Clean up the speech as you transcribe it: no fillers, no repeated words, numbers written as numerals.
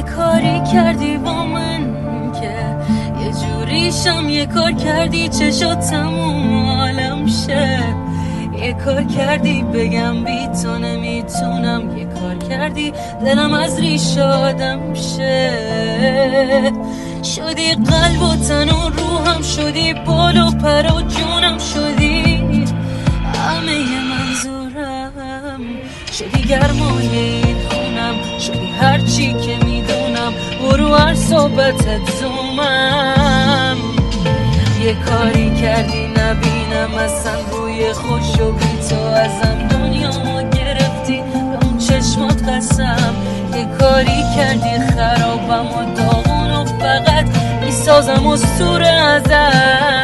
کاری کردی با من که یه جوریشم، یه کار کردی چشات تموم عالم شه. یه کار کردی بگم بی تو نمیتونم، یه کار کردی دلم از ریش آدم شه. شدی قلب و تن و روحم، شدی بال و پر و جونم، شدی همه منظورم، شدی گرمای این خونم، شدی هرچی که میدونم و رو هر صحبتت زومم. یه کاری کردی نبینم اصلا روی خوش و بی تو ازم، دنیامو گرفتی به اون چشمات قسم. یه کاری کردی خرابم و داغون و فقط میسازم اسطوره ازم.